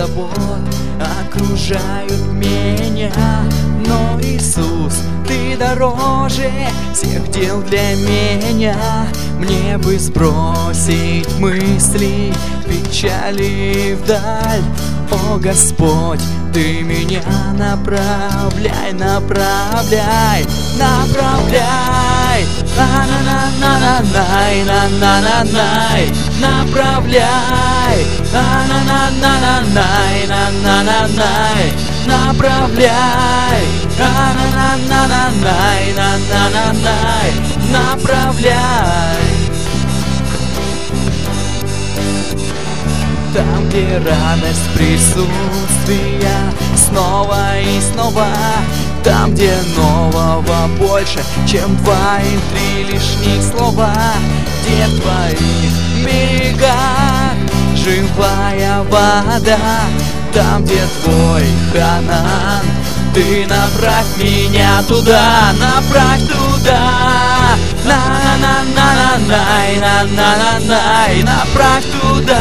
забот окружают меня, но, Иисус, Ты дороже всех дел для меня. Мне бы сбросить мысли, печали вдаль. О, Господь, Ты меня направляй, направляй, направляй. На-на-на-на-на-най, на-на-на-най, направляй. На-на-на-на-на-най, на-на-на-най, направляй. На-на-на-на-на-най, на-на-на-най, направляй. Там, где радость присутствия снова и снова, там, где нового больше, чем 2 и 3 лишних слова, где в твоих берегах живая вода, там, где Твой Ханаан. Ты направь меня туда, направь туда. На-на-на-на-най, на-на-на-най, направь туда.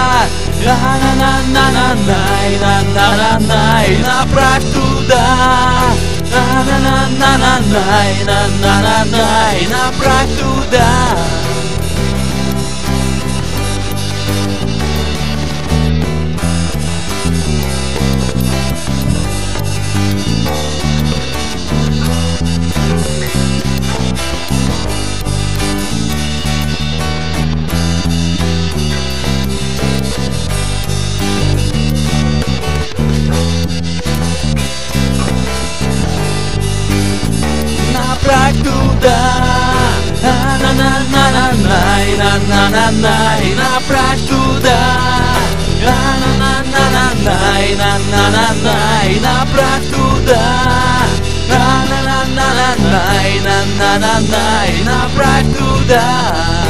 На-на-на-на-най, на-на-на-най, направь туда. На-на-на-на-най, на-на-на-най, направь туда. Направь туда, на-на-на-на-най, на-на-на-най, направь туда, на-на-на-на-най, на-на-на-най, направь туда, на-на-на-на-най, на-на-на-най, направь туда.